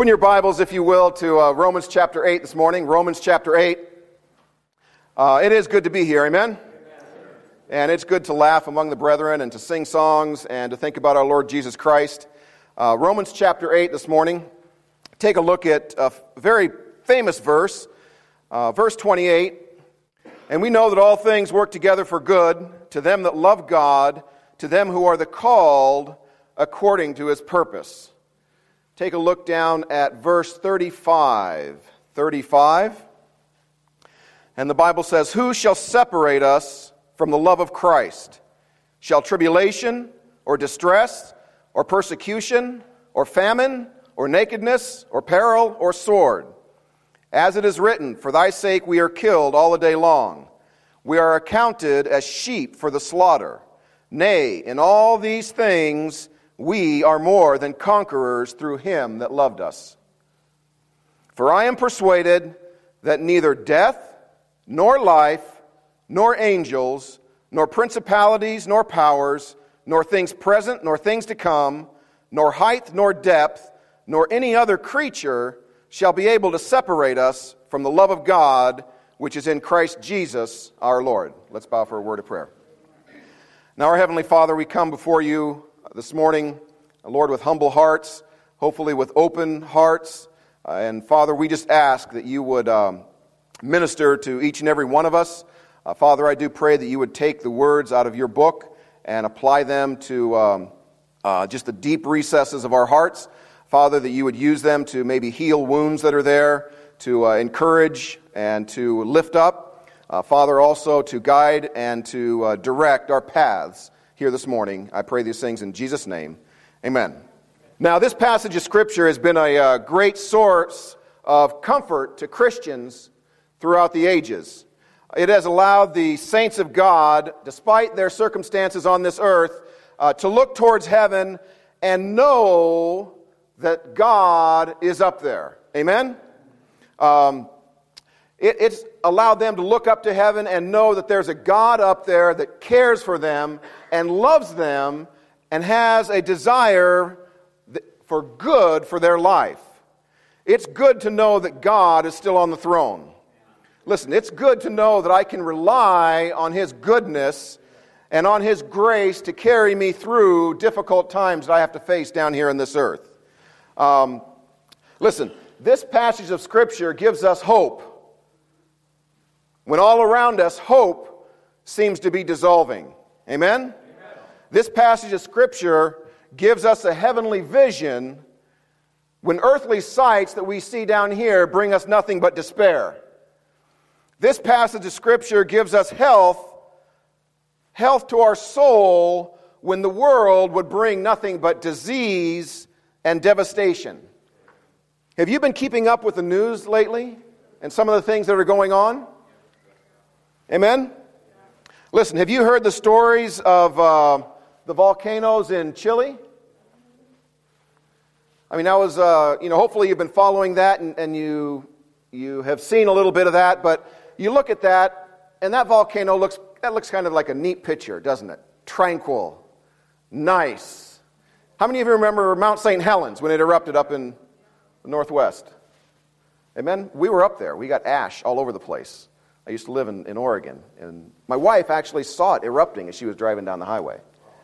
Open your Bibles, if you will, to Romans chapter 8 this morning. Romans chapter 8. It is good to be here, amen? And it's good to laugh among the brethren and to sing songs and to think about our Lord Jesus Christ. Romans chapter 8 this morning. Take a look at a very famous verse, verse 28. And we know that all things work together for good to them that love God, to them who are the called according to his purpose. Take a look down at verse 35. 35. And the Bible says, "Who shall separate us from the love of Christ? Shall tribulation, or distress, or persecution, or famine, or nakedness, or peril, or sword? As it is written, for thy sake we are killed all the day long. We are accounted as sheep for the slaughter. Nay, in all these things we are more than conquerors through him that loved us. For I am persuaded that neither death, nor life, nor angels, nor principalities, nor powers, nor things present, nor things to come, nor height, nor depth, nor any other creature shall be able to separate us from the love of God, which is in Christ Jesus our Lord." Let's bow for a word of prayer. Now, our Heavenly Father, we come before you this morning, Lord, with humble hearts, hopefully with open hearts. And Father, we just ask that you would minister to each and every one of us. Father, I do pray that you would take the words out of your book and apply them to just the deep recesses of our hearts. Father, that you would use them to maybe heal wounds that are there, to encourage and to lift up. Father, also to guide and to direct our paths here this morning. I pray these things in Jesus' name. Amen. Now, this passage of Scripture has been a great source of comfort to Christians throughout the ages. It has allowed the saints of God, despite their circumstances on this earth, to look towards heaven and know that God is up there. Amen? It's allowed them to look up to heaven and know that there's a God up there that cares for them and loves them and has a desire for good for their life. It's good to know that God is still on the throne. Listen, it's good to know that I can rely on his goodness and on his grace to carry me through difficult times that I have to face down here on this earth. Listen, this passage of Scripture gives us hope when all around us hope seems to be dissolving. Amen? Amen. This passage of Scripture gives us a heavenly vision when earthly sights that we see down here bring us nothing but despair. This passage of Scripture gives us health to our soul when the world would bring nothing but disease and devastation. Have you been keeping up with the news lately and some of the things that are going on? Amen? Listen, have you heard the stories of the volcanoes in Chile? I mean, that was, hopefully you've been following that and you have seen a little bit of that, but you look at that, and that volcano looks kind of like a neat picture, doesn't it? Tranquil. Nice. How many of you remember Mount St. Helens when it erupted up in the northwest? Amen? We were up there. We got ash all over the place. I used to live in Oregon, and my wife actually saw it erupting as she was driving down the highway.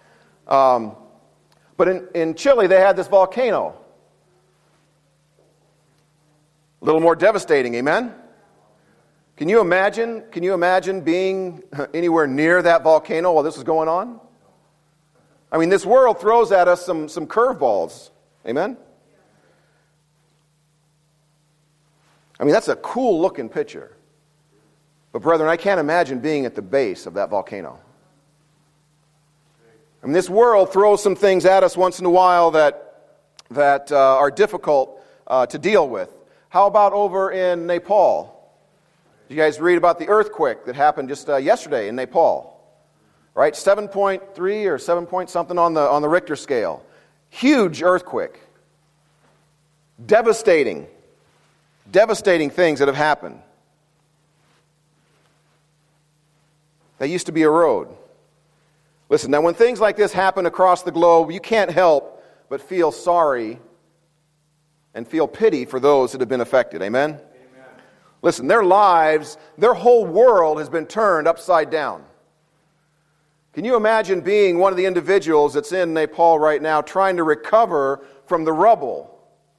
But in Chile, they had this volcano. A little more devastating, amen? Can you imagine being anywhere near that volcano while this is going on? I mean, this world throws at us some curveballs, amen? I mean, that's a cool-looking picture. But brethren, I can't imagine being at the base of that volcano. I mean, this world throws some things at us once in a while that are difficult to deal with. How about over in Nepal? Did you guys read about the earthquake that happened just yesterday in Nepal? Right, 7.3 or 7 point something on the Richter scale. Huge earthquake. Devastating things that have happened. That used to be a road. Listen, now when things like this happen across the globe, you can't help but feel sorry and feel pity for those that have been affected. Amen? Amen. Listen, their lives, their whole world has been turned upside down. Can you imagine being one of the individuals that's in Nepal right now trying to recover from the rubble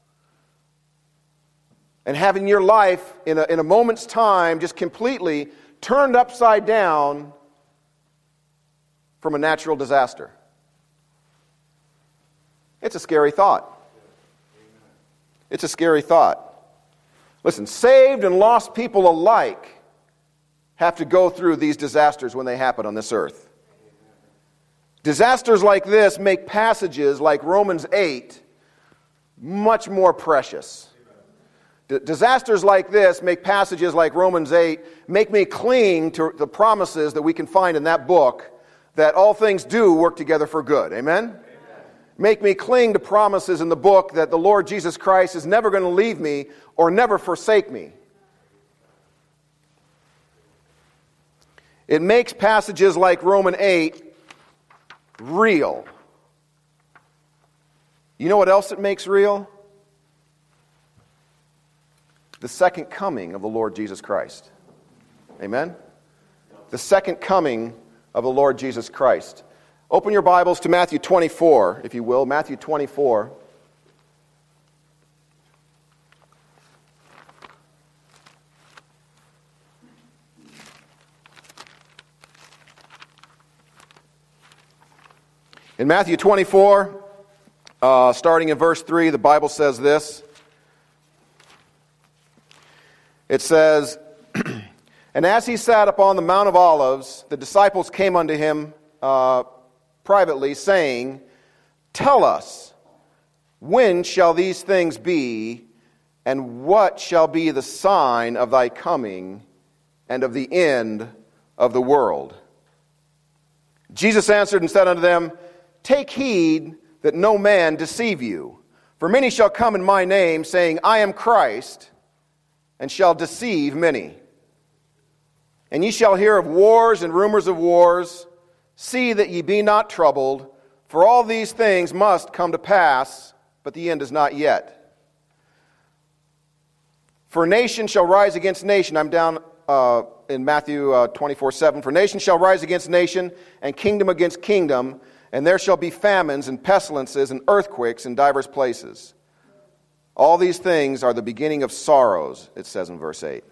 and having your life in a moment's time just completely turned upside down from a natural disaster? It's a scary thought. It's a scary thought. Listen, saved and lost people alike have to go through these disasters when they happen on this earth. Disasters like this make passages like Romans 8 much more precious. Disasters like this make passages like Romans 8 make me cling to the promises that we can find in that book, that all things do work together for good. Amen? Make me cling to promises in the book that the Lord Jesus Christ is never going to leave me or never forsake me. It makes passages like Romans 8 real. You know what else it makes real? The second coming of the Lord Jesus Christ. Amen? The second coming of the Lord Jesus Christ. Open your Bibles to Matthew 24, if you will. Matthew 24. In Matthew 24, starting in verse 3, the Bible says this. It says, "And as he sat upon the Mount of Olives, the disciples came unto him privately, saying, Tell us, when shall these things be, and what shall be the sign of thy coming and of the end of the world? Jesus answered and said unto them, Take heed that no man deceive you. For many shall come in my name, saying, I am Christ, and shall deceive many. And ye shall hear of wars and rumors of wars. See that ye be not troubled, for all these things must come to pass, but the end is not yet. For nation shall rise against nation." I'm down in Matthew 24:7. "For nation shall rise against nation, and kingdom against kingdom, and there shall be famines and pestilences and earthquakes in divers places. All these things are the beginning of sorrows," it says in verse 8.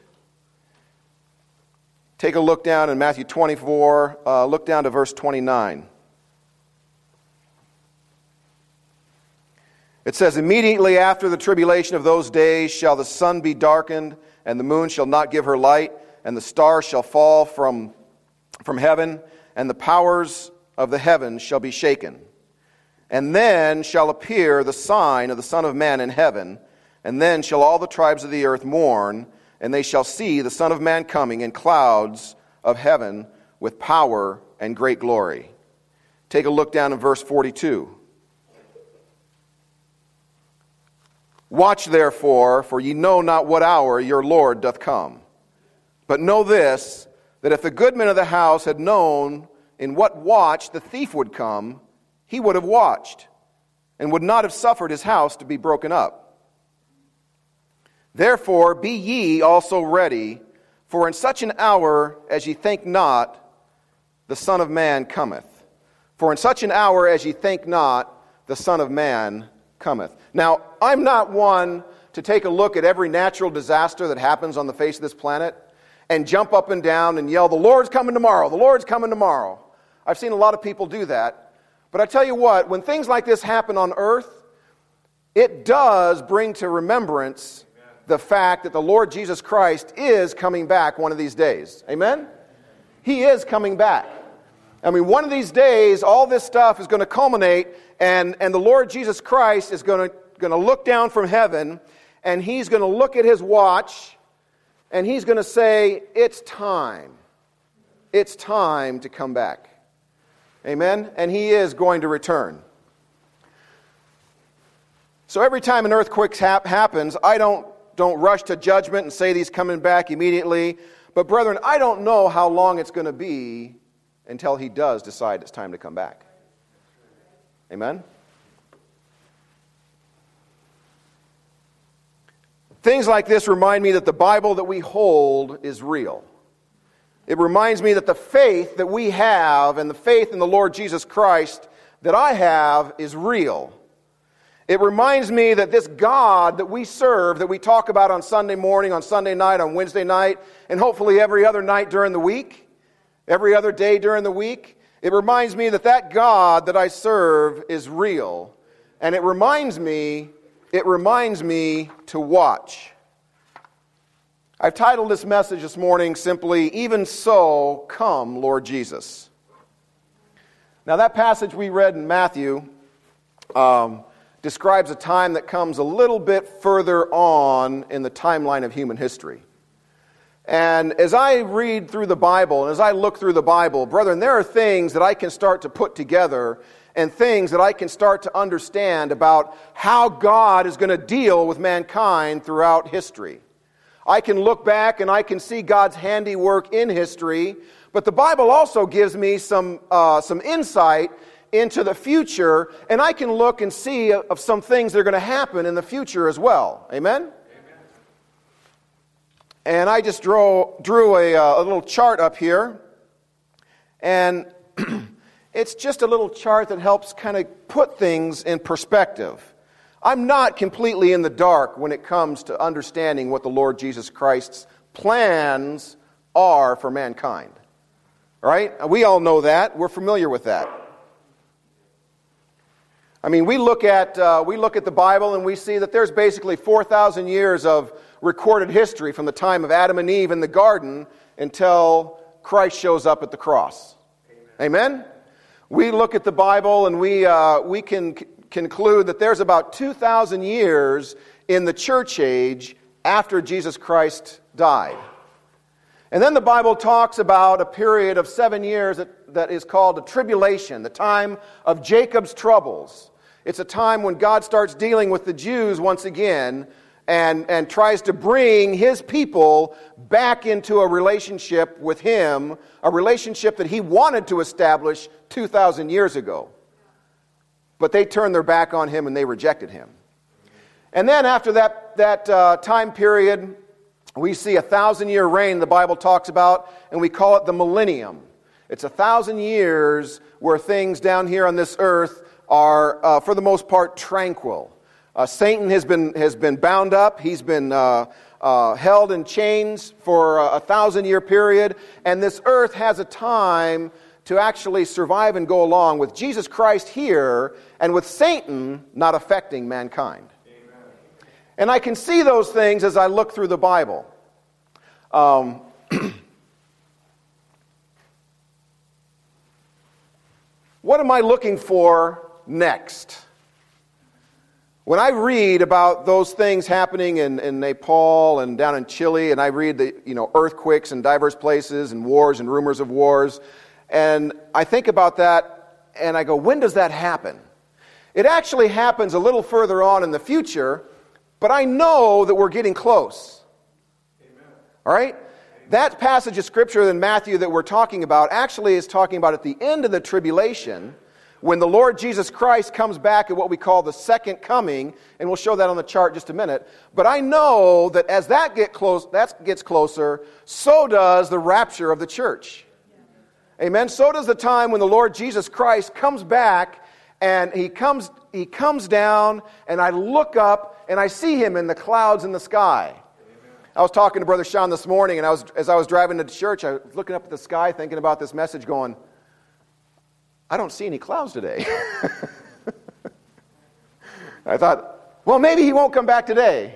Take a look down in Matthew 24, look down to verse 29. It says, "Immediately after the tribulation of those days shall the sun be darkened, and the moon shall not give her light, and the stars shall fall from heaven, and the powers of the heavens shall be shaken. And then shall appear the sign of the Son of Man in heaven, and then shall all the tribes of the earth mourn, and they shall see the Son of Man coming in clouds of heaven with power and great glory." Take a look down in verse 42. "Watch therefore, for ye know not what hour your Lord doth come. But know this, that if the goodman of the house had known in what watch the thief would come, he would have watched, and would not have suffered his house to be broken up. Therefore be ye also ready, for in such an hour as ye think not, the Son of Man cometh. For in such an hour as ye think not, the Son of Man cometh." Now, I'm not one to take a look at every natural disaster that happens on the face of this planet and jump up and down and yell, "The Lord's coming tomorrow, the Lord's coming tomorrow." I've seen a lot of people do that. But I tell you what, when things like this happen on earth, it does bring to remembrance the fact that the Lord Jesus Christ is coming back one of these days. Amen? He is coming back. I mean, one of these days, all this stuff is going to culminate, and the Lord Jesus Christ is going to look down from heaven, and he's going to look at his watch, and he's going to say, "It's time. It's time to come back." Amen? And he is going to return. So every time an earthquake happens, I don't rush to judgment and say he's coming back immediately. But brethren, I don't know how long it's going to be until he does decide it's time to come back. Amen? Things like this remind me that the Bible that we hold is real. It reminds me that the faith that we have and the faith in the Lord Jesus Christ that I have is real. It reminds me that this God that we serve, that we talk about on Sunday morning, on Sunday night, on Wednesday night, and hopefully every other night during the week, every other day during the week, it reminds me that that God that I serve is real. And it reminds me to watch. I've titled this message this morning simply, "Even So, Come, Lord Jesus." Now that passage we read in Matthew describes a time that comes a little bit further on in the timeline of human history. And as I read through the Bible, and as I look through the Bible, brethren, there are things that I can start to put together and things that I can start to understand about how God is going to deal with mankind throughout history. I can look back and I can see God's handiwork in history, but the Bible also gives me some insight into the future, and I can look and see of some things that are going to happen in the future as well. Amen? Amen. And I just drew a little chart up here, and it's just a little chart that helps kind of put things in perspective. I'm not completely in the dark when it comes to understanding what the Lord Jesus Christ's plans are for mankind. Right? We all know that. We're familiar with that. I mean, we look at the Bible and we see that there's basically 4,000 years of recorded history from the time of Adam and Eve in the garden until Christ shows up at the cross. Amen? Amen? We look at the Bible and we can conclude that there's about 2,000 years in the church age after Jesus Christ died. And then the Bible talks about a period of 7 years that is called a tribulation, the time of Jacob's troubles. It's a time when God starts dealing with the Jews once again and tries to bring His people back into a relationship with Him, a relationship that He wanted to establish 2,000 years ago. But they turned their back on Him and they rejected Him. And then after that time period, we see a 1,000-year reign the Bible talks about, and we call it the millennium. It's 1,000 years where things down here on this earth are, for the most part, tranquil. Satan has been bound up. He's been held in chains for a 1,000-year period, and this earth has a time to actually survive and go along with Jesus Christ here and with Satan not affecting mankind. Amen. And I can see those things as I look through the Bible. What am I looking for next? When I read about those things happening in Nepal and down in Chile, and I read the earthquakes in diverse places and wars and rumors of wars, and I think about that and I go, when does that happen? It actually happens a little further on in the future, but I know that we're getting close. Amen. All right? That passage of Scripture in Matthew that we're talking about actually is talking about at the end of the tribulation, when the Lord Jesus Christ comes back at what we call the second coming, and we'll show that on the chart in just a minute. But I know that as that gets closer, so does the rapture of the church. Amen. So does the time when the Lord Jesus Christ comes back, and He comes down, and I look up and I see Him in the clouds in the sky. I was talking to Brother Sean this morning, and as I was driving to church, I was looking up at the sky, thinking about this message, going, I don't see any clouds today. I thought, well, maybe He won't come back today.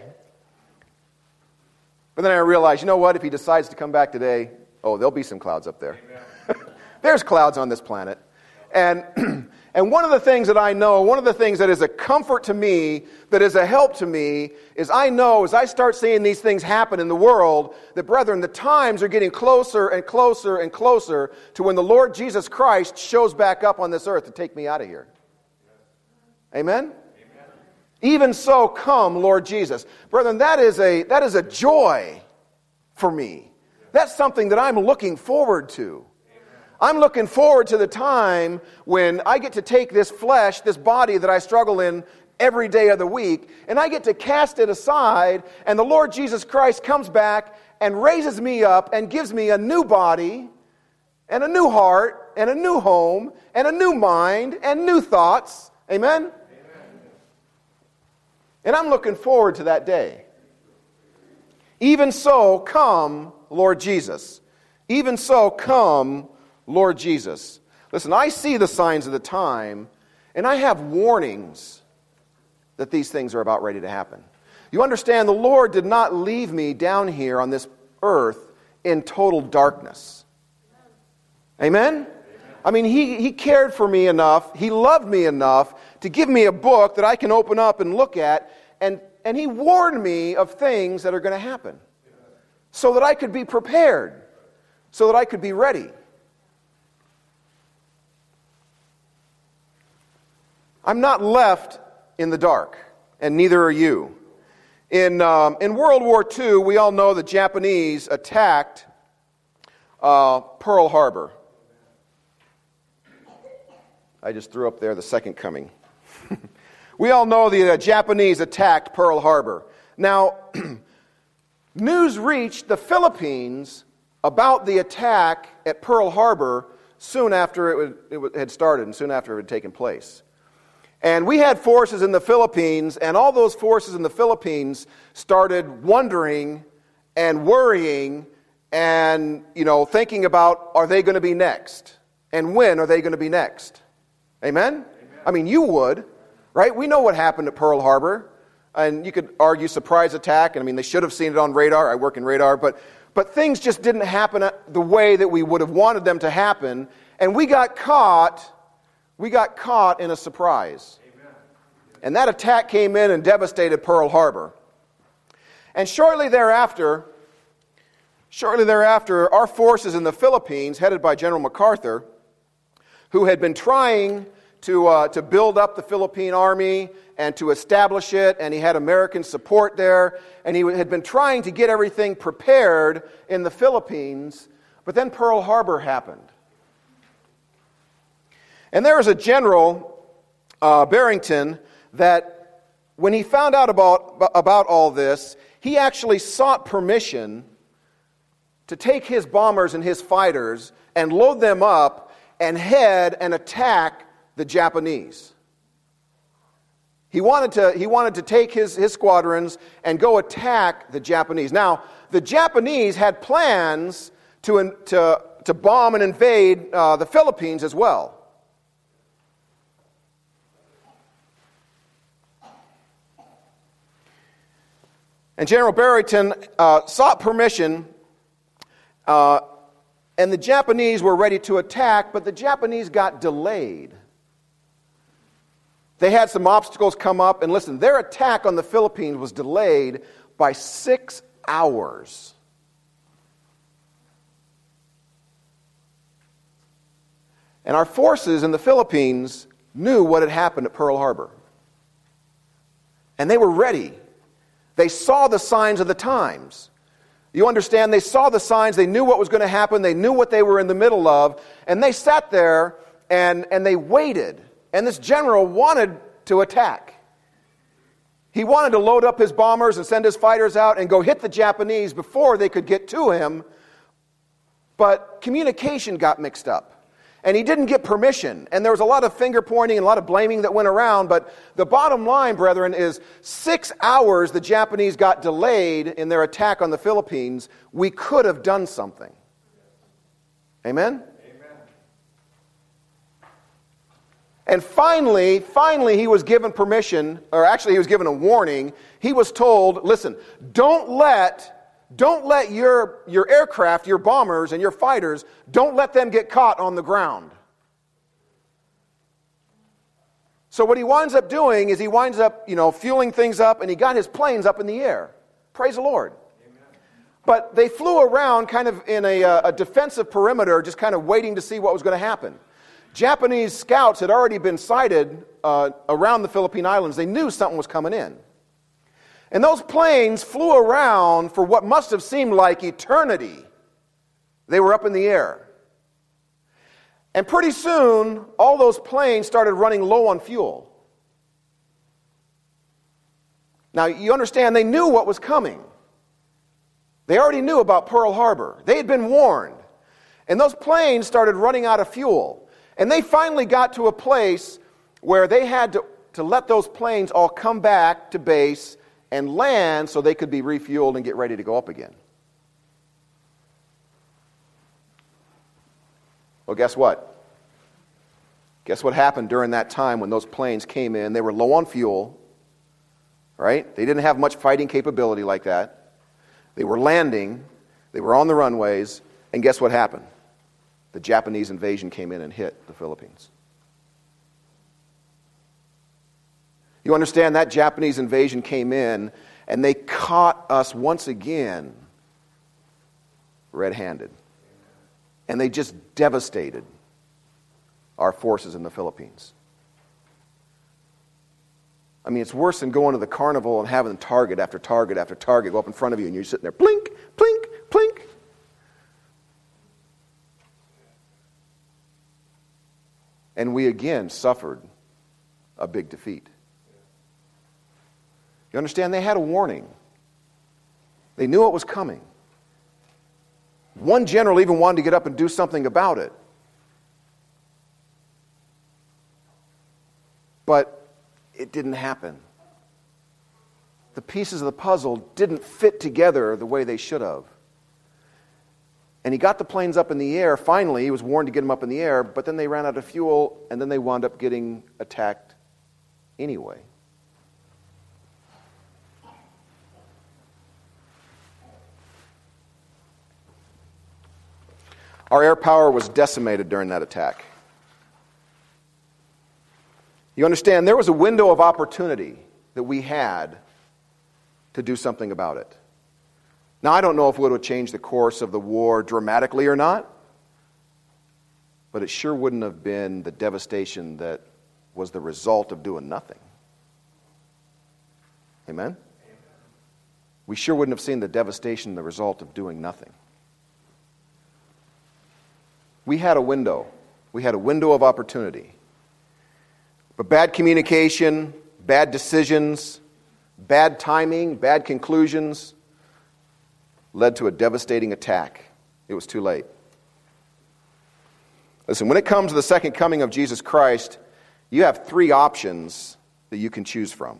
But then I realized, you know what? If He decides to come back today, there'll be some clouds up there. There's clouds on this planet. And one of the things that I know, one of the things that is a comfort to me, that is a help to me, is I know as I start seeing these things happen in the world, that, brethren, the times are getting closer and closer and closer to when the Lord Jesus Christ shows back up on this earth to take me out of here. Amen? Amen. Even so, come, Lord Jesus. Brethren, that is a joy for me. That's something that I'm looking forward to. I'm looking forward to the time when I get to take this flesh, this body that I struggle in, every day of the week, and I get to cast it aside, and the Lord Jesus Christ comes back and raises me up and gives me a new body and a new heart and a new home and a new mind and new thoughts. Amen? Amen. And I'm looking forward to that day. Even so, come, Lord Jesus. Even so, come, Lord Jesus. Listen, I see the signs of the time, and I have warnings that these things are about ready to happen. You understand, the Lord did not leave me down here on this earth in total darkness. Amen? I mean, He cared for me enough, He loved me enough to give me a book that I can open up and look at, and He warned me of things that are going to happen so that I could be prepared, so that I could be ready. I'm not left in the dark, and neither are you. In World War II, we all know the Japanese attacked Pearl Harbor. I just threw up there the second coming. We all know the Japanese attacked Pearl Harbor. Now, news reached the Philippines about the attack at Pearl Harbor soon after it had started and soon after it had taken place. And we had forces in the Philippines, and all those forces in the Philippines started wondering and worrying and, thinking about, are they going to be next? And when are they going to be next? Amen? Amen? I mean, you would, right? We know what happened at Pearl Harbor. And you could argue surprise attack. And I mean, they should have seen it on radar. I work in radar. But things just didn't happen the way that we would have wanted them to happen. And we got caught in a surprise. Amen. And that attack came in and devastated Pearl Harbor. And shortly thereafter, our forces in the Philippines, headed by General MacArthur, who had been trying to build up the Philippine army and to establish it, and he had American support there, and he had been trying to get everything prepared in the Philippines, but then Pearl Harbor happened. And there was a general, Barrington, that when he found out about all this, he actually sought permission to take his bombers and his fighters and load them up and head and attack the Japanese. He wanted to take his squadrons and go attack the Japanese. Now, the Japanese had plans to bomb and invade the Philippines as well. And General Barrington sought permission, and the Japanese were ready to attack, but the Japanese got delayed. They had some obstacles come up, and listen, their attack on the Philippines was delayed by 6 hours. And our forces in the Philippines knew what had happened at Pearl Harbor. And they were ready. They saw the signs of the times. You understand? They saw the signs. They knew what was going to happen. They knew what they were in the middle of. And they sat there and they waited. And this general wanted to attack. He wanted to load up his bombers and send his fighters out and go hit the Japanese before they could get to him. But communication got mixed up. And he didn't get permission. And there was a lot of finger pointing and a lot of blaming that went around. But the bottom line, brethren, is 6 hours the Japanese got delayed in their attack on the Philippines. We could have done something. Amen? And finally, he was given permission, or actually he was given a warning. He was told, listen, don't let your aircraft, your bombers and your fighters, don't let them get caught on the ground. So what he winds up doing is he winds up, fueling things up, and he got his planes up in the air. Praise the Lord. Amen. But they flew around kind of in a defensive perimeter, just kind of waiting to see what was going to happen. Japanese scouts had already been sighted around the Philippine Islands. They knew something was coming in. And those planes flew around for what must have seemed like eternity. They were up in the air. And pretty soon, all those planes started running low on fuel. Now, you understand, they knew what was coming. They already knew about Pearl Harbor. They had been warned. And those planes started running out of fuel. And they finally got to a place where they had to let those planes all come back to base and land so they could be refueled and get ready to go up again. Well, guess what? Guess what happened during that time when those planes came in? They were low on fuel, right? They didn't have much fighting capability like that. They were landing. They were on the runways. And guess what happened? The Japanese invasion came in and hit the Philippines. You understand, that Japanese invasion came in and they caught us once again red-handed. And they just devastated our forces in the Philippines. I mean, it's worse than going to the carnival and having target after target after target go up in front of you and you're sitting there, blink, blink, blink. And we again suffered a big defeat. You understand? They had a warning. They knew it was coming. One general even wanted to get up and do something about it. But it didn't happen. The pieces of the puzzle didn't fit together the way they should have. And he got the planes up in the air. Finally, he was warned to get them up in the air, but then they ran out of fuel, and then they wound up getting attacked anyway. Our air power was decimated during that attack. You understand, there was a window of opportunity that we had to do something about it. Now, I don't know if it would have changed the course of the war dramatically or not, but it sure wouldn't have been the devastation that was the result of doing nothing. Amen? We sure wouldn't have seen the devastation, the result of doing nothing. We had a window. We had a window of opportunity. But bad communication, bad decisions, bad timing, bad conclusions led to a devastating attack. It was too late. Listen, when it comes to the second coming of Jesus Christ, you have three options that you can choose from.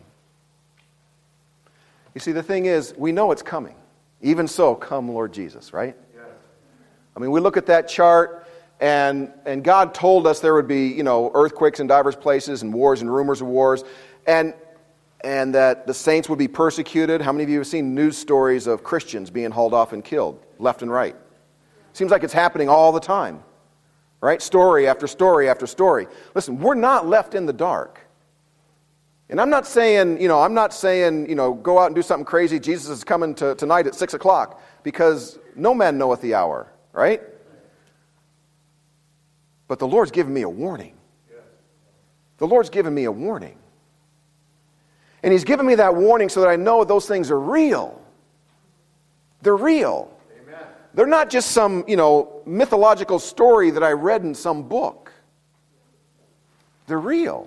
You see, the thing is, we know it's coming. Even so, come Lord Jesus, right? Yes. I mean, we look at that chart, and God told us there would be, earthquakes in diverse places and wars and rumors of wars, and that the saints would be persecuted. How many of you have seen news stories of Christians being hauled off and killed, left and right? Seems like it's happening all the time, right? Story after story after story. Listen, we're not left in the dark. And I'm not saying, go out and do something crazy. Jesus is coming tonight at 6 o'clock, because no man knoweth the hour, right? But the Lord's given me a warning. The Lord's given me a warning. And He's given me that warning so that I know those things are real. They're real. Amen. They're not just some, mythological story that I read in some book. They're real.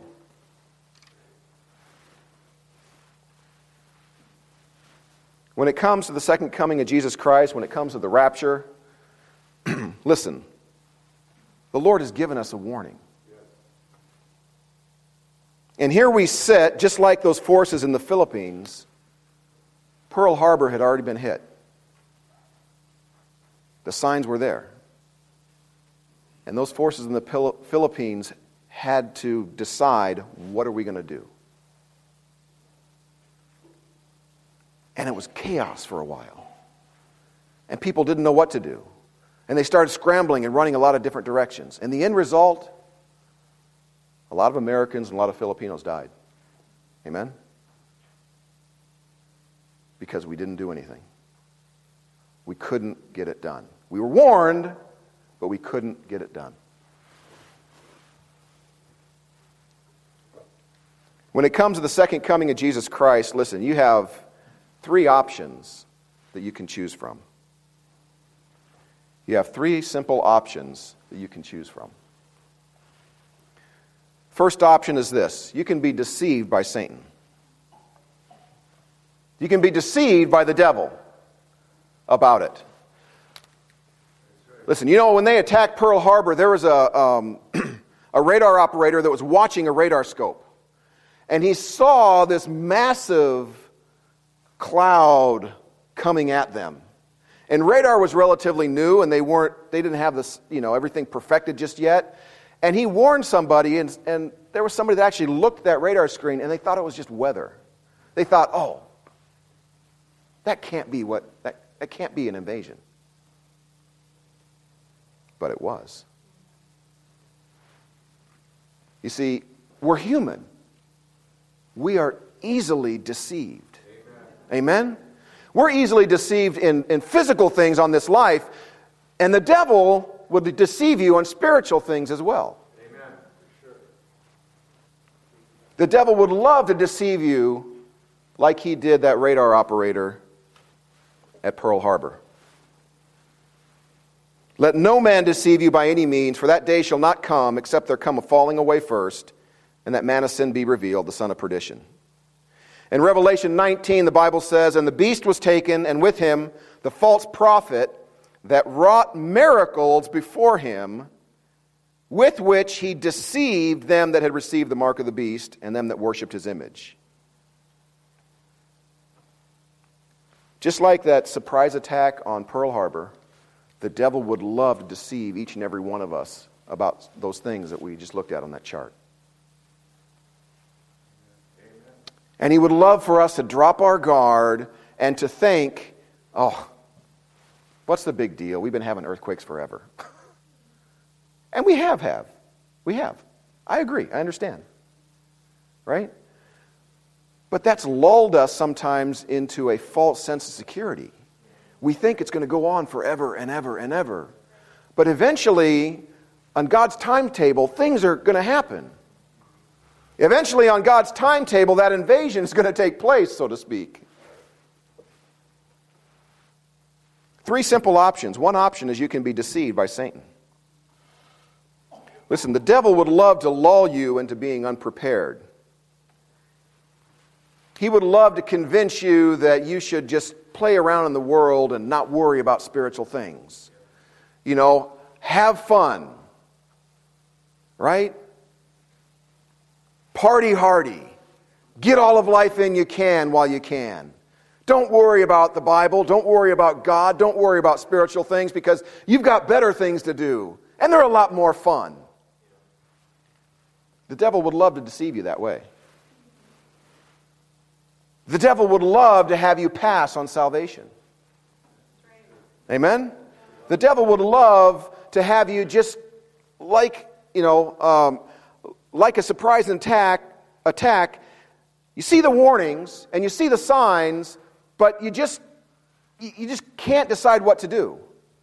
When it comes to the second coming of Jesus Christ, when it comes to the rapture, listen, the Lord has given us a warning. And here we sit, just like those forces in the Philippines. Pearl Harbor had already been hit. The signs were there. And those forces in the Philippines had to decide, what are we going to do? And it was chaos for a while. And people didn't know what to do. And they started scrambling and running a lot of different directions. And the end result, a lot of Americans and a lot of Filipinos died. Amen? Because we didn't do anything. We couldn't get it done. We were warned, but we couldn't get it done. When it comes to the second coming of Jesus Christ, listen, you have three options that you can choose from. You have three simple options that you can choose from. First option is this: you can be deceived by Satan. You can be deceived by the devil about it. Listen, when they attacked Pearl Harbor, there was a radar operator that was watching a radar scope. And he saw this massive cloud coming at them. And radar was relatively new, and they didn't have this, everything perfected just yet. And he warned somebody, and there was somebody that actually looked at that radar screen, and they thought it was just weather. They thought, that can't be that can't be an invasion. But it was. You see, we're human. We are easily deceived. Amen? We're easily deceived in physical things on this life, and the devil will deceive you on spiritual things as well. Amen. Sure. The devil would love to deceive you like he did that radar operator at Pearl Harbor. Let no man deceive you by any means, for that day shall not come, except there come a falling away first, and that man of sin be revealed, the son of perdition. In Revelation 19, the Bible says, "And the beast was taken, and with him the false prophet that wrought miracles before him, with which he deceived them that had received the mark of the beast, and them that worshipped his image." Just like that surprise attack on Pearl Harbor, the devil would love to deceive each and every one of us about those things that we just looked at on that chart. And he would love for us to drop our guard and to think, what's the big deal? We've been having earthquakes forever. And we have. We have. I agree. I understand. Right? But that's lulled us sometimes into a false sense of security. We think it's going to go on forever and ever and ever. But eventually, on God's timetable, things are going to happen. Eventually, on God's timetable, that invasion is going to take place, so to speak. 3 simple options. One option is you can be deceived by Satan. Listen, the devil would love to lull you into being unprepared. He would love to convince you that you should just play around in the world and not worry about spiritual things. Have fun. Right? Party hardy. Get all of life in you can while you can. Don't worry about the Bible. Don't worry about God. Don't worry about spiritual things because you've got better things to do. And they're a lot more fun. The devil would love to deceive you that way. The devil would love to have you pass on salvation. Amen? The devil would love to have you just like a surprise attack. You see the warnings and you see the signs, but you just can't decide what to do.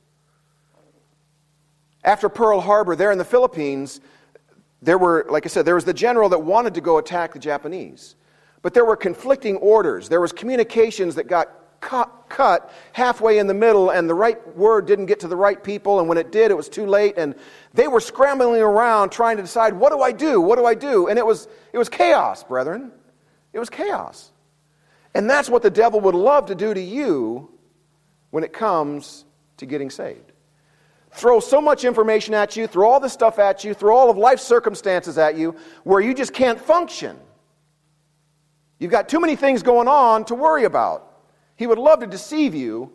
After Pearl Harbor, there in the Philippines, there was the general that wanted to go attack the Japanese. But there were conflicting orders. There was communications that got cut halfway in the middle, and the right word didn't get to the right people, and when it did, it was too late, and they were scrambling around trying to decide, what do I do? What do I do? And it was chaos, brethren. It was chaos. And that's what the devil would love to do to you when it comes to getting saved. Throw so much information at you, throw all this stuff at you, throw all of life's circumstances at you, where you just can't function. You've got too many things going on to worry about. He would love to deceive you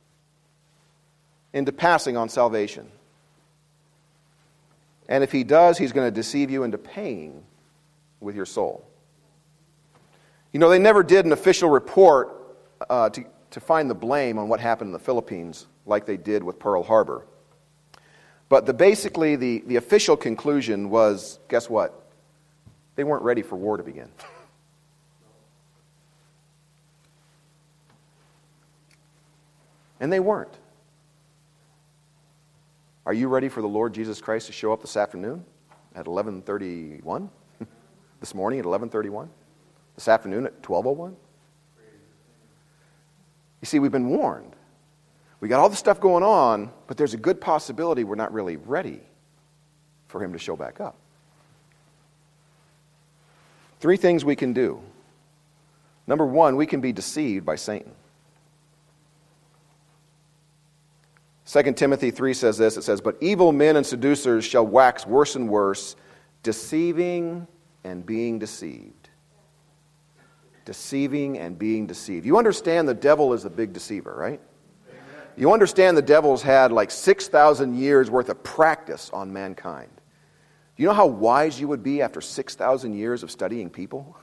into passing on salvation. And if he does, he's going to deceive you into paying with your soul. They never did an official report to find the blame on what happened in the Philippines like they did with Pearl Harbor. But basically the official conclusion was, guess what? They weren't ready for war to begin. And they weren't. Are you ready for the Lord Jesus Christ to show up this afternoon at 11:31? This morning at 11:31? This afternoon at 12:01? You see, we've been warned. We got all this stuff going on, but there's a good possibility we're not really ready for him to show back up. 3 things we can do. Number one, we can be deceived by Satan. 2 Timothy 3 says this, it says, "But evil men and seducers shall wax worse and worse, deceiving and being deceived." Deceiving and being deceived. You understand the devil is a big deceiver, right? Amen. You understand the devil's had like 6,000 years worth of practice on mankind. Do you know how wise you would be after 6,000 years of studying people?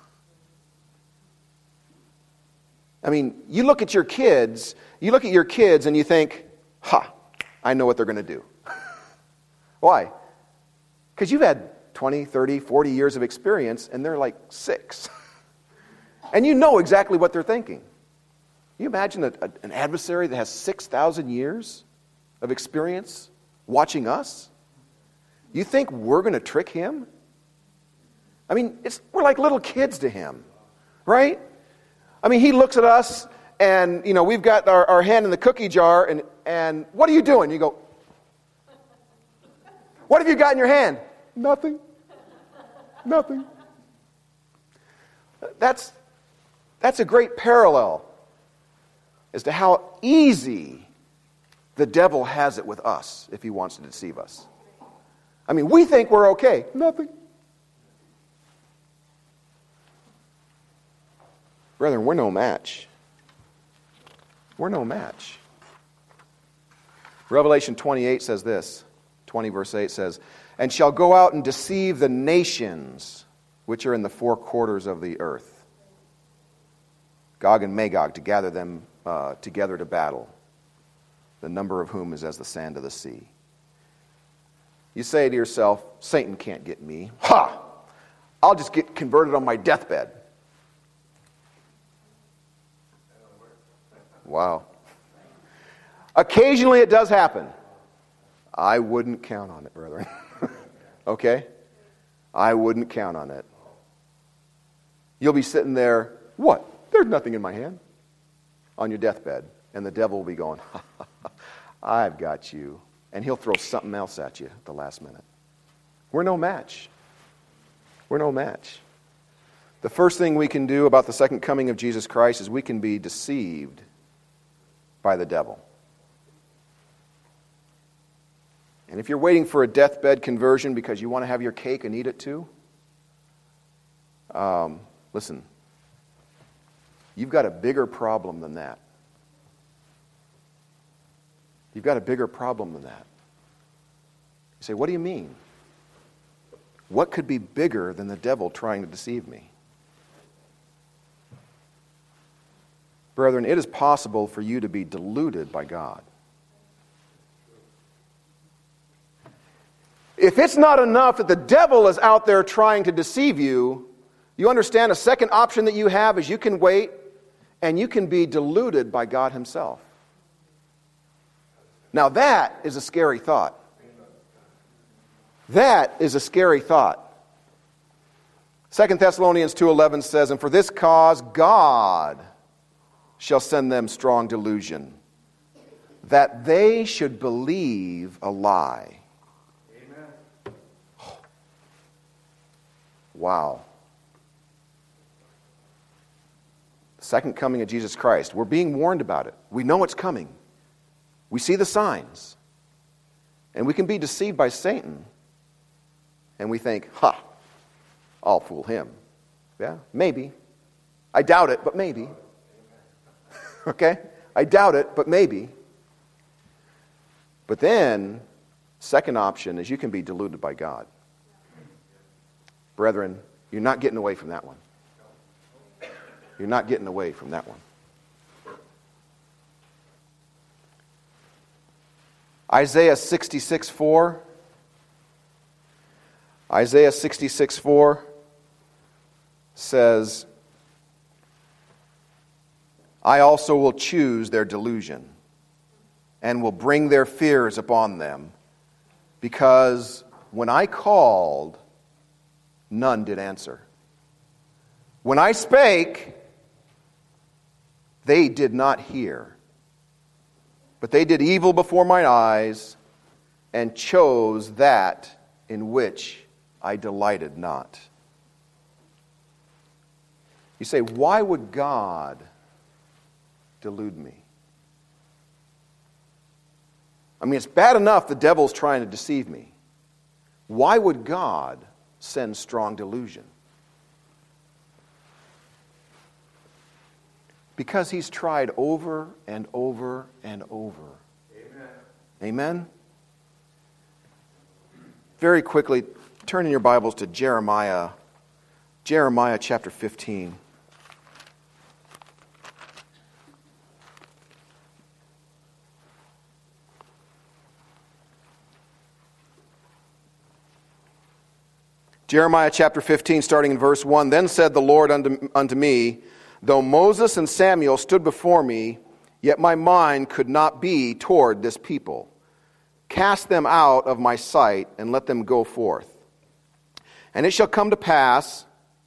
I mean, you look at your kids and you think, I know what they're going to do. Why? Because you've had 20, 30, 40 years of experience and they're like 6. And you know exactly what they're thinking. Can you imagine an adversary that has 6,000 years of experience watching us? You think we're going to trick him? I mean, we're like little kids to him, right? I mean, he looks at us and, we've got our hand in the cookie jar and what are you doing? You go, what have you got in your hand? Nothing. Nothing. That's a great parallel as to how easy the devil has it with us if he wants to deceive us. I mean, we think we're okay. Nothing. Brethren, we're no match. We're no match. Revelation 28 says this. 20 verse 8 says, "And shall go out and deceive the nations which are in the four quarters of the earth, Gog and Magog, to gather them together to battle, the number of whom is as the sand of the sea." You say to yourself, Satan can't get me. I'll just get converted on my deathbed. Wow. Occasionally it does happen. I wouldn't count on it, brethren. Okay? I wouldn't count on it. You'll be sitting there, what? There's nothing in my hand. On your deathbed. And the devil will be going, I've got you. And he'll throw something else at you at the last minute. We're no match. We're no match. The first thing we can do about the second coming of Jesus Christ is we can be deceived by the devil. And if you're waiting for a deathbed conversion because you want to have your cake and eat it too, listen, you've got a bigger problem than that. You've got a bigger problem than that. You say, what do you mean? What could be bigger than the devil trying to deceive me? Brethren, it is possible for you to be deluded by God. If it's not enough that the devil is out there trying to deceive you, you understand a second option that you have is you can wait and you can be deluded by God himself. Now that is a scary thought. That is a scary thought. 2 Thessalonians 2:11 says, "And for this cause God shall send them strong delusion, that they should believe a lie." Amen. Wow. The second coming of Jesus Christ. We're being warned about it. We know it's coming. We see the signs. And we can be deceived by Satan. And we think, I'll fool him. Yeah, maybe. I doubt it, but maybe. Okay? I doubt it, but maybe. But then, second option is you can be deluded by God. Brethren, you're not getting away from that one. You're not getting away from that one. Isaiah 66:4. Isaiah 66:4 says, "I also will choose their delusion, and will bring their fears upon them, because when I called, none did answer. When I spake, they did not hear. But they did evil before mine eyes, and chose that in which I delighted not." You say, why would God delude me? I mean, it's bad enough the devil's trying to deceive me. Why would God send strong delusion? Because he's tried over and over and over. Amen. Amen? Very quickly, turn in your Bibles to Jeremiah. Jeremiah chapter 15. Jeremiah chapter 15, starting in verse 1. Then said the Lord unto me, though Moses and Samuel stood before me, yet my mind could not be toward this people. Cast them out of my sight, and let them go forth. And it shall come to pass,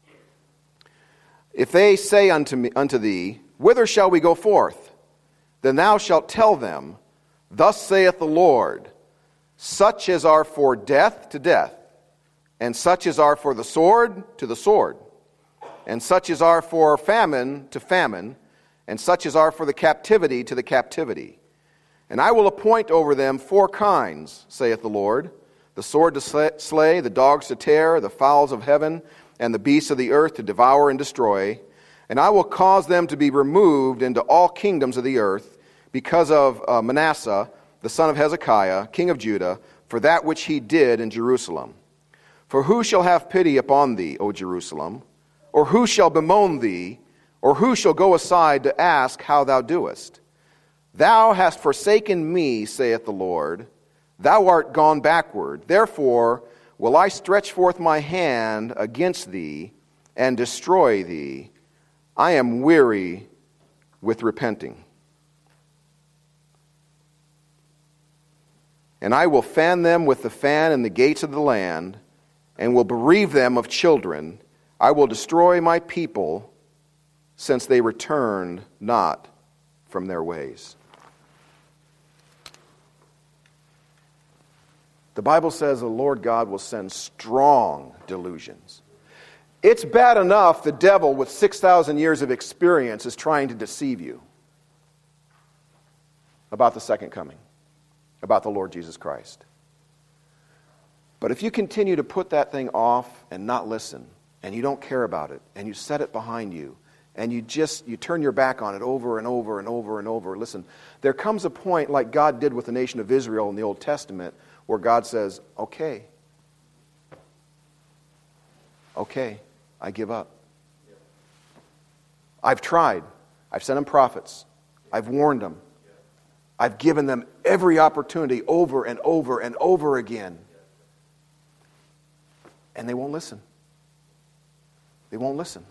if they say unto thee, whither shall we go forth? Then thou shalt tell them, thus saith the Lord, such as are for death to death, and such as are for the sword to the sword, and such as are for famine to famine, and such as are for the captivity to the captivity. And I will appoint over them 4 kinds, saith the Lord, the sword to slay, the dogs to tear, the fowls of heaven, and the beasts of the earth to devour and destroy. And I will cause them to be removed into all kingdoms of the earth, because of Manasseh, the son of Hezekiah, king of Judah, for that which he did in Jerusalem. For who shall have pity upon thee, O Jerusalem? Or who shall bemoan thee? Or who shall go aside to ask how thou doest? Thou hast forsaken me, saith the Lord. Thou art gone backward. Therefore will I stretch forth my hand against thee and destroy thee. I am weary with repenting. And I will fan them with the fan in the gates of the land, and will bereave them of children. I will destroy my people, since they returned not from their ways. The Bible says the Lord God will send strong delusions. It's bad enough the devil with 6,000 years of experience is trying to deceive you about the second coming, about the Lord Jesus Christ. But if you continue to put that thing off and not listen, and you don't care about it, and you set it behind you, and you turn your back on it over and over and over and over, listen, there comes a point like God did with the nation of Israel in the Old Testament, where God says, okay, I give up. I've tried. I've sent them prophets. I've warned them. I've given them every opportunity over and over and over again. And they won't listen. They won't listen.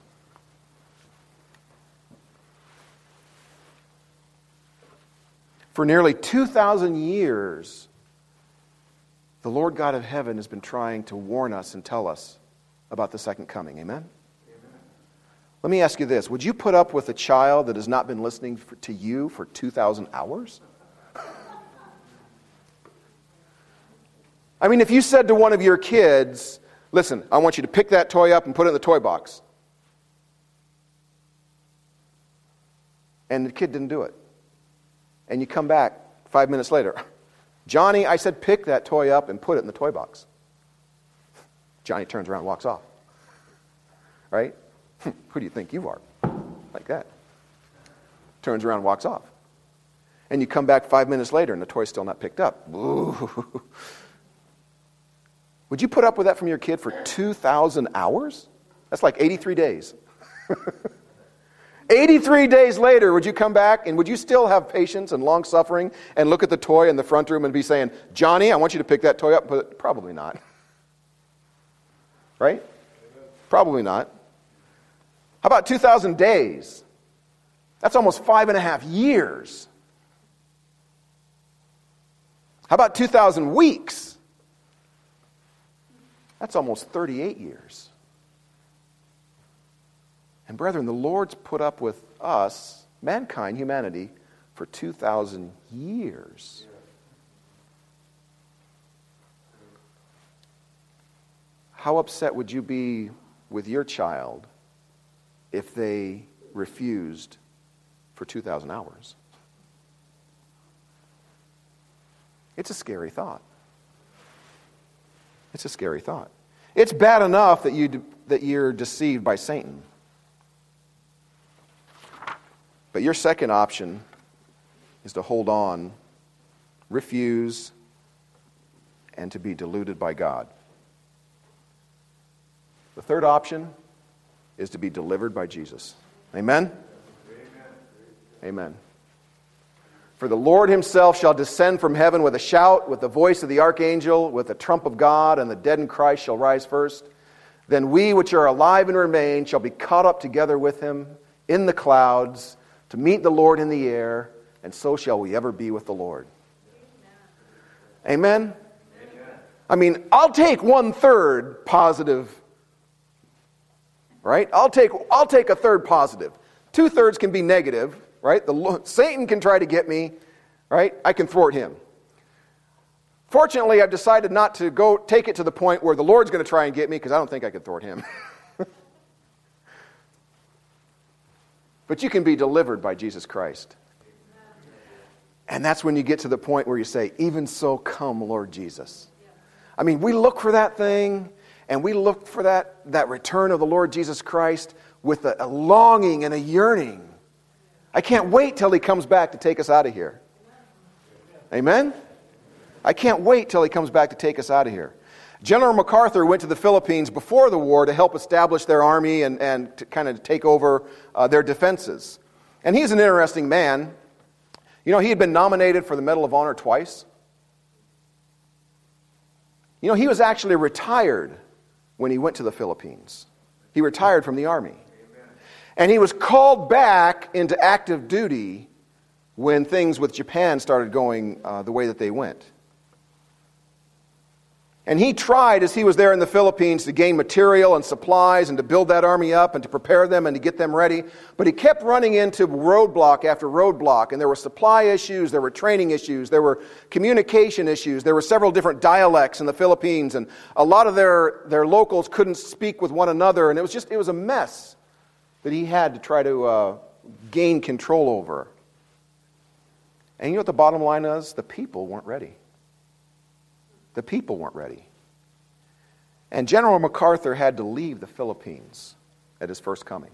For nearly 2,000 years, the Lord God of heaven has been trying to warn us and tell us about the second coming. Amen? Amen. Let me ask you this. Would you put up with a child that has not been listening to you for 2,000 hours? I mean, if you said to one of your kids, listen, I want you to pick that toy up and put it in the toy box. And the kid didn't do it. And you come back 5 minutes later. Johnny, I said pick that toy up and put it in the toy box. Johnny turns around and walks off. Right? Who do you think you are? Like that. Turns around and walks off. And you come back 5 minutes later and the toy's still not picked up. Ooh. Would you put up with that from your kid for 2,000 hours? That's like 83 days. 83 days later, would you come back and would you still have patience and long suffering and look at the toy in the front room and be saying, Johnny, I want you to pick that toy up? But probably not. Right? Probably not. How about 2,000 days? That's almost 5.5 years. How about 2,000 weeks? That's almost 38 years. And brethren, the Lord's put up with us, mankind, humanity, for 2,000 years. How upset would you be with your child if they refused for 2,000 hours? It's a scary thought. It's a scary thought. It's bad enough that you're deceived by Satan. But your second option is to hold on, refuse, and to be deluded by God. The third option is to be delivered by Jesus. Amen? Amen. For the Lord himself shall descend from heaven with a shout, with the voice of the archangel, with the trump of God, and the dead in Christ shall rise first. Then we which are alive and remain shall be caught up together with him in the clouds to meet the Lord in the air, and so shall we ever be with the Lord. Amen? I mean, I'll take 1/3 positive, right? I'll take a third positive. 2/3 can be negative, right? Satan can try to get me, right? I can thwart him. Fortunately, I've decided not to go take it to the point where the Lord's going to try and get me, because I don't think I could thwart him. But you can be delivered by Jesus Christ. And that's when you get to the point where you say, even so come, Lord Jesus. I mean, we look for that thing, and we look for that return of the Lord Jesus Christ with a longing and a yearning. I can't wait till he comes back to take us out of here. Amen? I can't wait till he comes back to take us out of here. General MacArthur went to the Philippines before the war to help establish their army and to kind of take over their defenses. And he's an interesting man. You know, he had been nominated for the Medal of Honor twice. You know, he was actually retired when he went to the Philippines. He retired from the army. And he was called back into active duty when things with Japan started going the way that they went. And he tried, as he was there in the Philippines, to gain material and supplies and to build that army up and to prepare them and to get them ready. But he kept running into roadblock after roadblock. And there were supply issues, there were training issues, there were communication issues. There were several different dialects in the Philippines. And a lot of their locals couldn't speak with one another. And it was a mess that he had to try to gain control over. And you know what the bottom line is? The people weren't ready. The people weren't ready. And General MacArthur had to leave the Philippines at his first coming.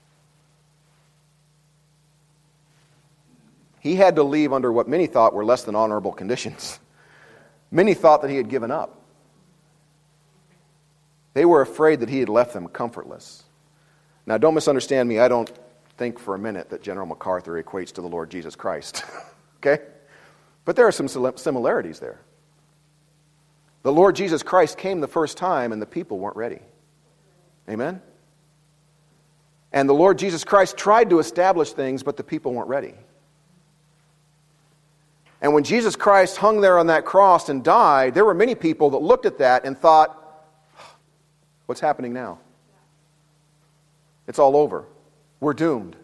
He had to leave under what many thought were less than honorable conditions. Many thought that he had given up. They were afraid that he had left them comfortless. Now, don't misunderstand me. I don't think for a minute that General MacArthur equates to the Lord Jesus Christ. Okay? But there are some similarities there. The Lord Jesus Christ came the first time and the people weren't ready. Amen? And the Lord Jesus Christ tried to establish things, but the people weren't ready. And when Jesus Christ hung there on that cross and died, there were many people that looked at that and thought, what's happening now? It's all over. We're doomed.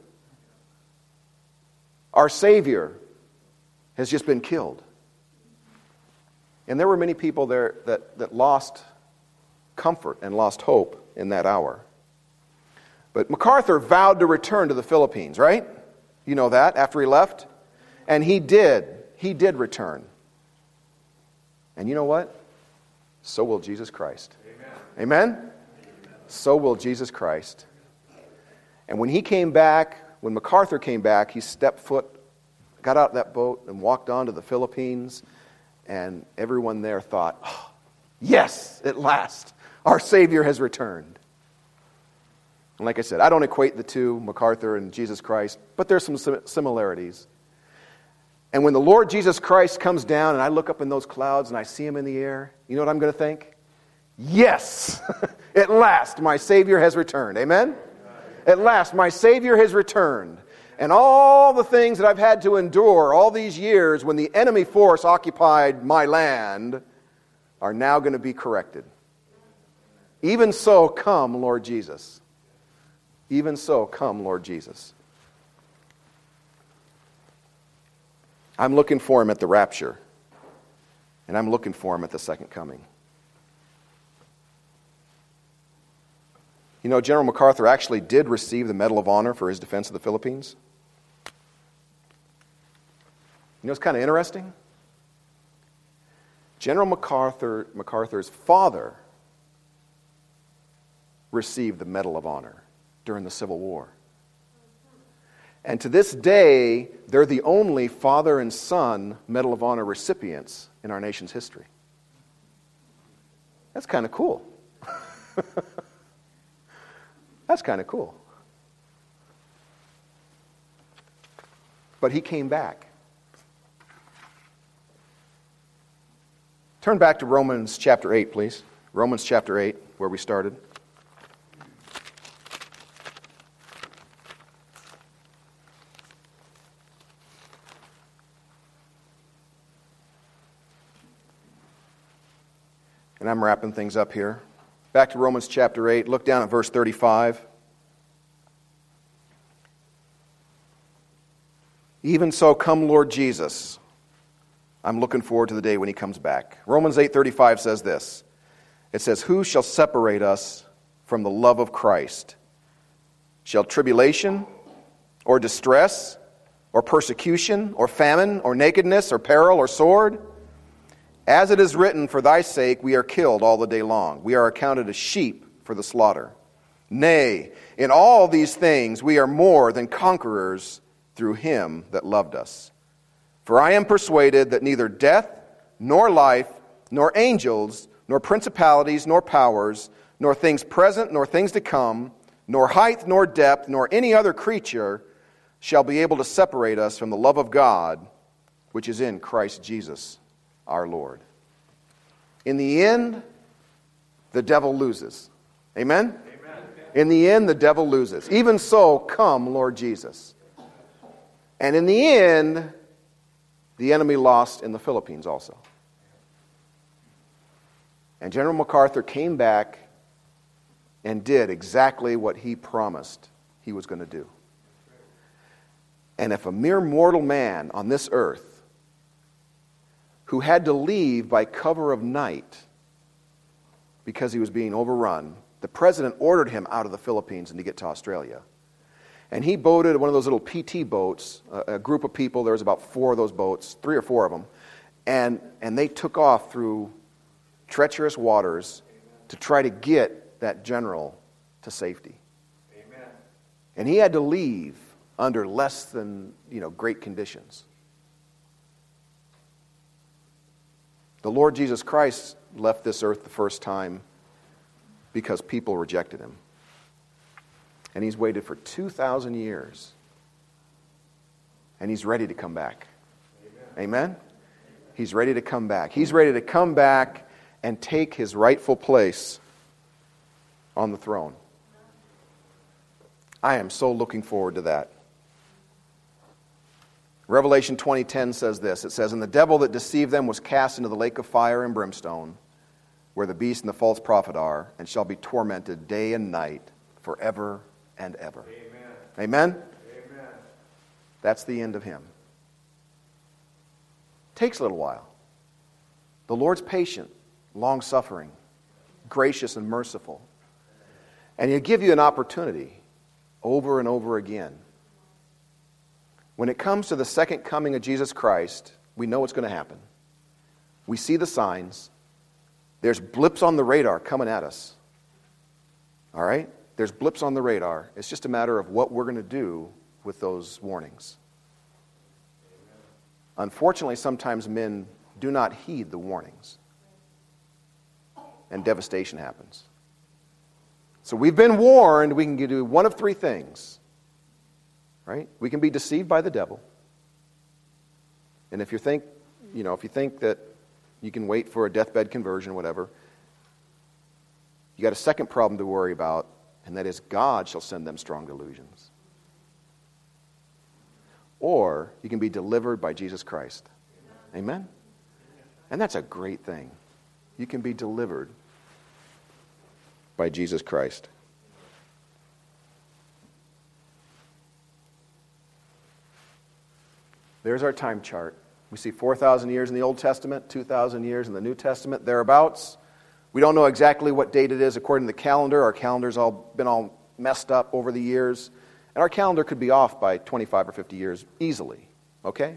Our Savior has just been killed. And there were many people there that lost comfort and lost hope in that hour. But MacArthur vowed to return to the Philippines, right? You know that, after he left. And he did. He did return. And you know what? So will Jesus Christ. Amen? Amen? So will Jesus Christ. And when he came back, when MacArthur came back, he stepped foot, got out of that boat and walked on to the Philippines. And everyone there thought, oh, yes, at last, our Savior has returned. And like I said, I don't equate the two, MacArthur and Jesus Christ, but there's some similarities. And when the Lord Jesus Christ comes down and I look up in those clouds and I see him in the air, you know what I'm going to think? Yes, at last, my Savior has returned. Amen? At last, my Savior has returned. And all the things that I've had to endure all these years when the enemy force occupied my land are now going to be corrected. Even so, come, Lord Jesus. Even so, come, Lord Jesus. I'm looking for him at the rapture. And I'm looking for him at the second coming. You You know, General MacArthur actually did receive the Medal of Honor for his defense of the Philippines. You know, it's kind of interesting. General MacArthur's father received the Medal of Honor during the Civil War. And to this day, they're the only father and son Medal of Honor recipients in our nation's history. That's kind of cool. That's kind of cool. But he came back. Turn back to Romans chapter 8, please. Romans chapter 8, where we started. And I'm wrapping things up here. Back to Romans chapter 8. Look down at verse 35. Even so, come Lord Jesus. I'm looking forward to the day when he comes back. Romans 8:35 says this. It says, who shall separate us from the love of Christ? Shall tribulation, or distress, or persecution, or famine, or nakedness, or peril, or sword? As it is written, for thy sake we are killed all the day long. We are accounted as sheep for the slaughter. Nay, in all these things we are more than conquerors through him that loved us. For I am persuaded that neither death, nor life, nor angels, nor principalities, nor powers, nor things present, nor things to come, nor height, nor depth, nor any other creature shall be able to separate us from the love of God, which is in Christ Jesus our Lord. In the end, the devil loses. Amen? Amen. In the end, the devil loses. Even so, come, Lord Jesus. And in the end, the enemy lost in the Philippines also. And General MacArthur came back and did exactly what he promised he was going to do. And if a mere mortal man on this earth who had to leave by cover of night because he was being overrun, the president ordered him out of the Philippines and to get to Australia. And he boated one of those little PT boats, a group of people, there was about 4 of those boats, 3 or 4 of them, and they took off through treacherous waters to try to get that general to safety. Amen. And he had to leave under less than, great conditions. The Lord Jesus Christ left this earth the first time because people rejected him. And he's waited for 2,000 years. And he's ready to come back. Amen? He's ready to come back. He's ready to come back and take his rightful place on the throne. I am so looking forward to that. Revelation 20:10 says this. It says, and the devil that deceived them was cast into the lake of fire and brimstone, where the beast and the false prophet are, and shall be tormented day and night forever and ever. Amen? Amen? Amen. That's the end of him. Takes a little while. The Lord's patient, long-suffering, gracious and merciful. And he'll give you an opportunity over and over again. When it comes to the second coming of Jesus Christ, we know what's going to happen. We see the signs. There's blips on the radar coming at us. All right? There's blips on the radar. It's just a matter of what we're going to do with those warnings. Unfortunately, sometimes men do not heed the warnings. And devastation happens. So we've been warned we can do one of 3 things. Right? We can be deceived by the devil. And if you think that you can wait for a deathbed conversion, whatever, you got a second problem to worry about, and that is God shall send them strong delusions. Or you can be delivered by Jesus Christ. Amen? And that's a great thing. You can be delivered by Jesus Christ. There's our time chart. We see 4,000 years in the Old Testament, 2,000 years in the New Testament, thereabouts. We don't know exactly what date it is according to the calendar. Our calendar's been all messed up over the years. And our calendar could be off by 25 or 50 years easily, okay?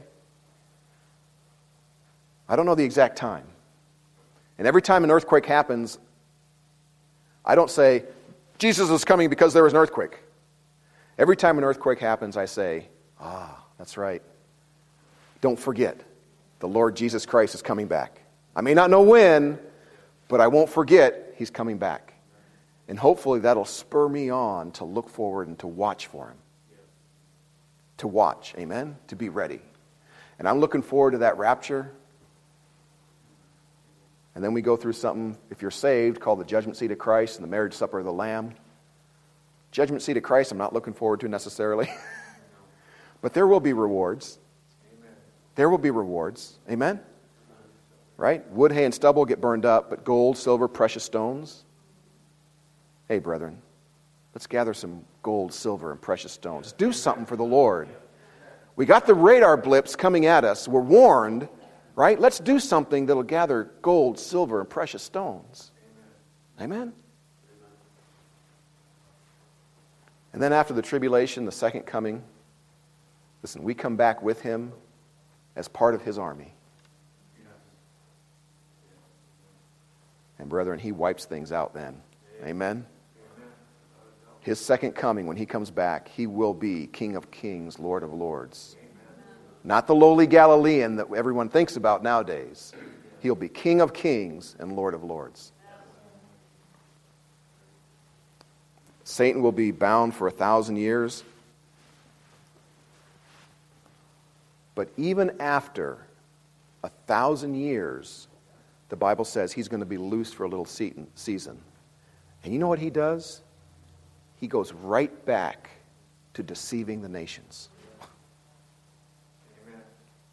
I don't know the exact time. And every time an earthquake happens, I don't say, Jesus is coming because there was an earthquake. Every time an earthquake happens, I say, that's right. Don't forget, the Lord Jesus Christ is coming back. I may not know when, but I won't forget He's coming back. And hopefully that'll spur me on to look forward and to watch for Him. To watch, amen? To be ready. And I'm looking forward to that rapture. And then we go through something, if you're saved, called the judgment seat of Christ and the marriage supper of the Lamb. Judgment seat of Christ I'm not looking forward to necessarily. But there will be rewards. Amen. There will be rewards. Amen? Right? Wood, hay, and stubble get burned up, but gold, silver, precious stones. Hey, brethren, let's gather some gold, silver, and precious stones. Do something for the Lord. We got the radar blips coming at us. We're warned, right? Let's do something that'll gather gold, silver, and precious stones. Amen? And then after the tribulation, the second coming, listen, we come back with Him as part of His army. And brethren, He wipes things out then. Amen? His second coming, when He comes back, He will be King of kings, Lord of lords. Not the lowly Galilean that everyone thinks about nowadays. He'll be King of kings and Lord of lords. Satan will be bound for 1,000 years. But even after 1,000 years, the Bible says He's going to be loosed for a little season. And you know what He does? He goes right back to deceiving the nations. Amen.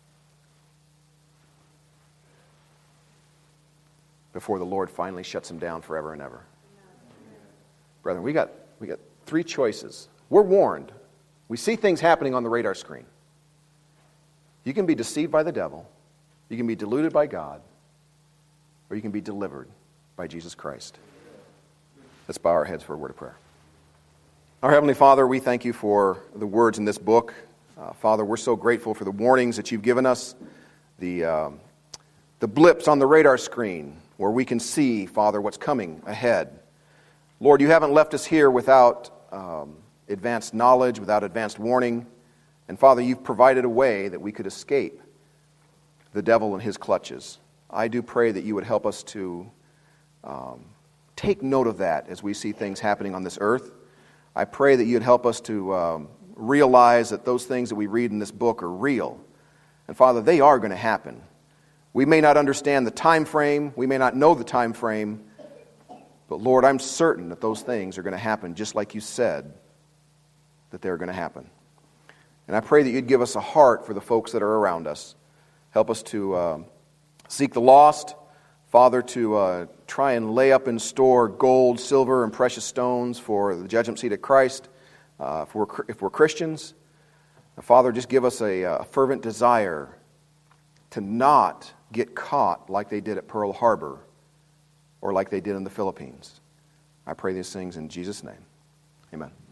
Before the Lord finally shuts Him down forever and ever. Amen. Brethren, we got 3 choices. We're warned. We see things happening on the radar screen. You can be deceived by the devil, you can be deluded by God, or you can be delivered by Jesus Christ. Let's bow our heads for a word of prayer. Our Heavenly Father, we thank You for the words in this book. Father, we're so grateful for the warnings that You've given us, the blips on the radar screen where we can see, Father, what's coming ahead. Lord, You haven't left us here without advanced knowledge, without advanced warning. And Father, You've provided a way that we could escape the devil and his clutches. I do pray that You would help us to take note of that as we see things happening on this earth. I pray that You'd help us to realize that those things that we read in this book are real. And Father, they are going to happen. We may not understand the time frame. We may not know the time frame. But Lord, I'm certain that those things are going to happen just like You said that they're going to happen. And I pray that You'd give us a heart for the folks that are around us. Help us to seek the lost. Father, to try and lay up in store gold, silver, and precious stones for the judgment seat of Christ if we're Christians. Father, just give us a fervent desire to not get caught like they did at Pearl Harbor or like they did in the Philippines. I pray these things in Jesus' name. Amen.